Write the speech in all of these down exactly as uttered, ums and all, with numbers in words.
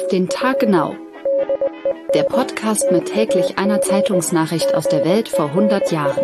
den Tag genau. Der Podcast mit täglich einer Zeitungsnachricht aus der Welt vor hundert Jahren.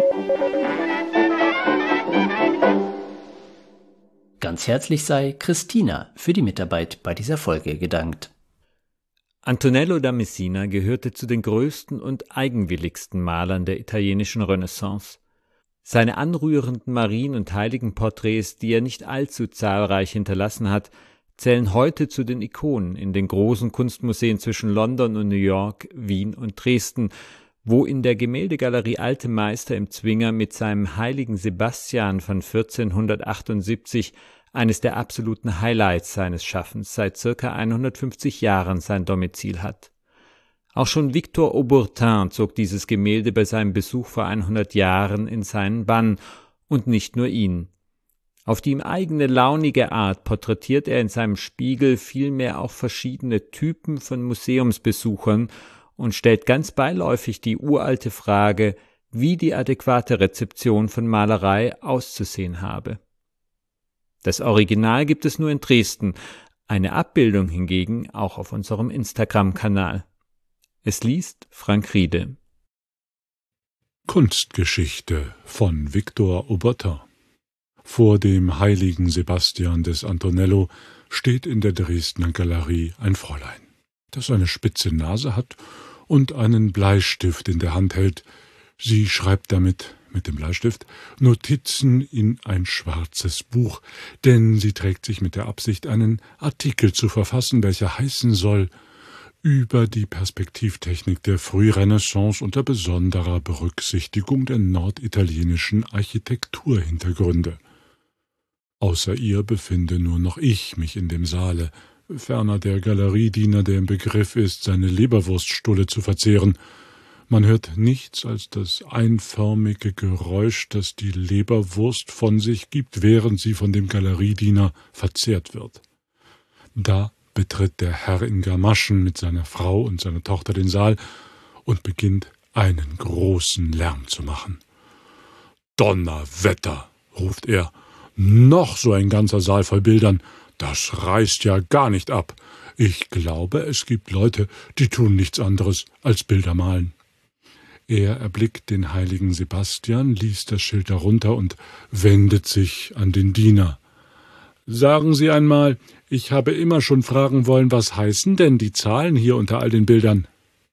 Ganz herzlich sei Christina für die Mitarbeit bei dieser Folge gedankt. Antonello da Messina gehörte zu den größten und eigenwilligsten Malern der italienischen Renaissance. Seine anrührenden Marien- und Heiligenporträts, die er nicht allzu zahlreich hinterlassen hat, zählen heute zu den Ikonen in den großen Kunstmuseen zwischen London und New York, Wien und Dresden, wo in der Gemäldegalerie Alte Meister im Zwinger mit seinem Heiligen Sebastian von vierzehnhundertachtundsiebzig eines der absoluten Highlights seines Schaffens seit circa hundertfünfzig Jahren sein Domizil hat. Auch schon Victor Auburtin zog dieses Gemälde bei seinem Besuch vor hundert Jahren in seinen Bann, und nicht nur ihn. Auf die ihm eigene launige Art porträtiert er in seinem Spiegel vielmehr auch verschiedene Typen von Museumsbesuchern und stellt ganz beiläufig die uralte Frage, wie die adäquate Rezeption von Malerei auszusehen habe. Das Original gibt es nur in Dresden, eine Abbildung hingegen auch auf unserem Instagram-Kanal. Es liest Frank Riede. Kunstgeschichte von Victor Auburtin. Vor dem Heiligen Sebastian des Antonello steht in der Dresdner Galerie ein Fräulein, das eine spitze Nase hat und einen Bleistift in der Hand hält. Sie schreibt damit, mit dem Bleistift, Notizen in ein schwarzes Buch, denn sie trägt sich mit der Absicht, einen Artikel zu verfassen, welcher heißen soll über die Perspektivtechnik der Frührenaissance unter besonderer Berücksichtigung der norditalienischen Architekturhintergründe. Außer ihr befinde nur noch ich mich in dem Saale, ferner der Galeriediener, der im Begriff ist, seine Leberwurststulle zu verzehren. Man hört nichts als das einförmige Geräusch, das die Leberwurst von sich gibt, während sie von dem Galeriediener verzehrt wird. Da betritt der Herr in Gamaschen mit seiner Frau und seiner Tochter den Saal und beginnt einen großen Lärm zu machen. »Donnerwetter«, ruft er, »noch so ein ganzer Saal voll Bildern, das reißt ja gar nicht ab. Ich glaube, es gibt Leute, die tun nichts anderes als Bilder malen.« Er erblickt den heiligen Sebastian, liest das Schild darunter und wendet sich an den Diener. »Sagen Sie einmal, ich habe immer schon fragen wollen, was heißen denn die Zahlen hier unter all den Bildern?«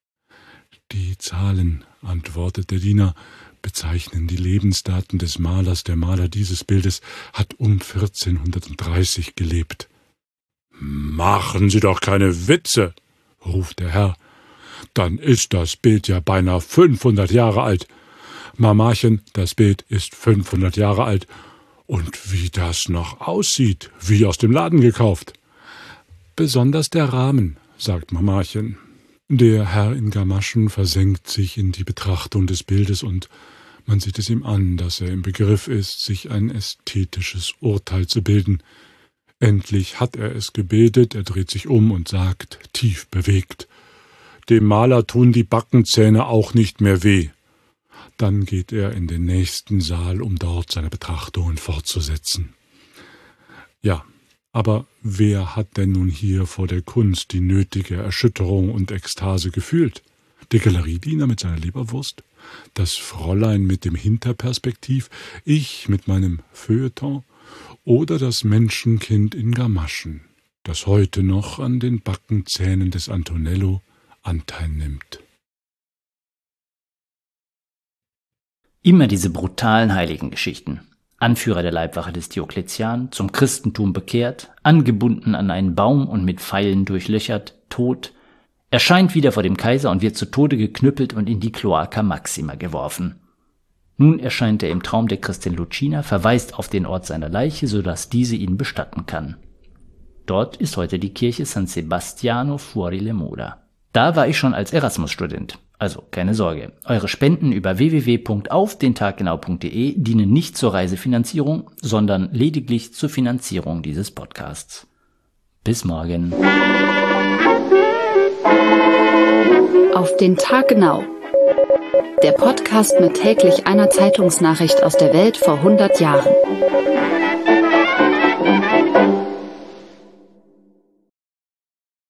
»Die Zahlen«, antwortet der Diener, »bezeichnen die Lebensdaten des Malers. Der Maler dieses Bildes hat um vierzehnhundertdreißig gelebt.« »Machen Sie doch keine Witze«, ruft der Herr. »Dann ist das Bild ja beinahe fünfhundert Jahre alt. Mamachen, das Bild ist fünfhundert Jahre alt. Und wie das noch aussieht, wie aus dem Laden gekauft.« »Besonders der Rahmen«, sagt Mamachen. Der Herr in Gamaschen versenkt sich in die Betrachtung des Bildes und man sieht es ihm an, dass er im Begriff ist, sich ein ästhetisches Urteil zu bilden. Endlich hat er es gebildet, er dreht sich um und sagt, tief bewegt, »Dem Maler tun die Backenzähne auch nicht mehr weh.« Dann geht er in den nächsten Saal, um dort seine Betrachtungen fortzusetzen. Ja, aber wer hat denn nun hier vor der Kunst die nötige Erschütterung und Ekstase gefühlt? Der Galeriediener mit seiner Leberwurst? Das Fräulein mit dem Hinterperspektiv? Ich mit meinem Feuilleton? Oder das Menschenkind in Gamaschen, das heute noch an den Backenzähnen des Antonello Anteil nimmt? Immer diese brutalen Heiligengeschichten. Anführer der Leibwache des Diokletian, zum Christentum bekehrt, angebunden an einen Baum und mit Pfeilen durchlöchert, tot, erscheint wieder vor dem Kaiser und wird zu Tode geknüppelt und in die Cloaca Maxima geworfen. Nun erscheint er im Traum der Christin Lucina, verweist auf den Ort seiner Leiche, sodass diese ihn bestatten kann. Dort ist heute die Kirche San Sebastiano fuori le mura. Da war ich schon als Erasmus-Student. Also keine Sorge, eure Spenden über w w w punkt auf den tag genau punkt de dienen nicht zur Reisefinanzierung, sondern lediglich zur Finanzierung dieses Podcasts. Bis morgen. Auf den Tag genau. Der Podcast mit täglich einer Zeitungsnachricht aus der Welt vor hundert Jahren.